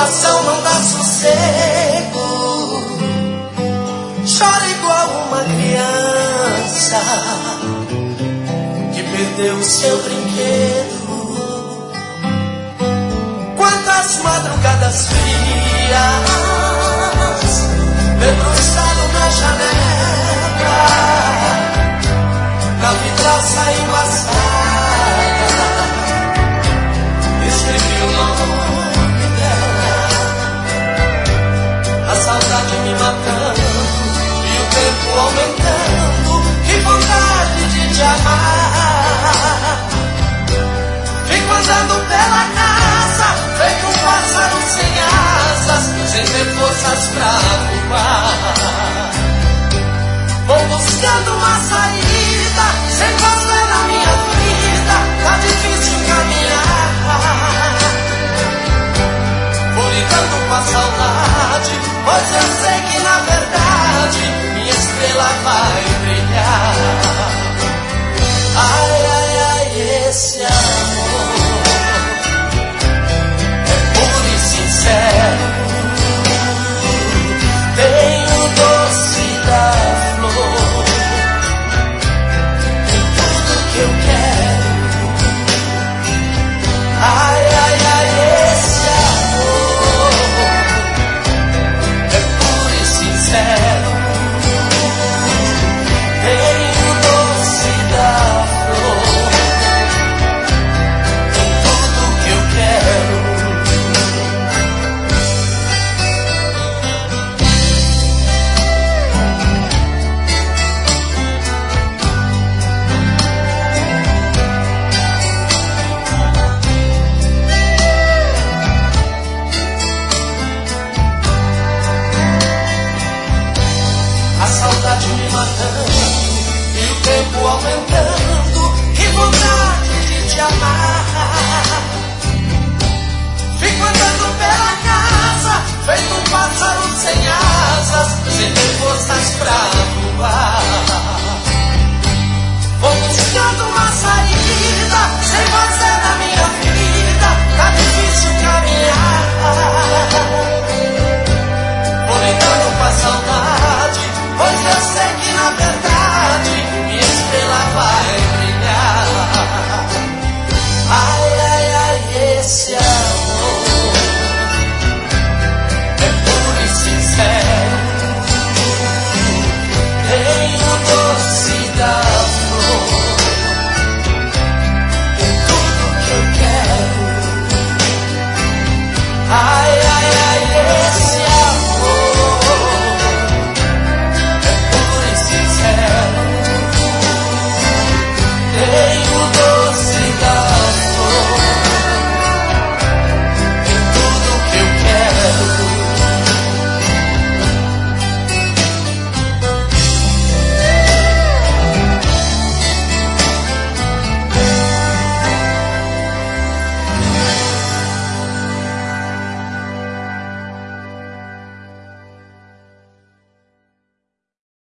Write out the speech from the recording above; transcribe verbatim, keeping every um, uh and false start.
coração não dá sossego, chora igual uma criança que perdeu o seu brinquedo. Quantas madrugadas frias, debruçado na janela, na vidraça embaçada, escrevi o nome dela. A saudade me matando e o tempo aumentando, que vontade de te amar. Fico andando pela casa, feito um pássaro sem asas, sem ter forças pra voar. Vou buscando uma saída, sem você na minha vida, tá difícil caminhar. Vou lidando com a saudade, pois eu sei que na verdade minha estrela vai brilhar. Ai, ai, ai, esse amor é puro e sincero, tem o doce da flor, tem tudo que eu quero. Ai, ai, ai, esse amor é puro e sincero, tem o doce da flor, tem tudo que eu quero. A saudade me matando e o tempo aumentando, que vontade de te amar. Fico andando pela casa, feito um pássaro sem asas, sem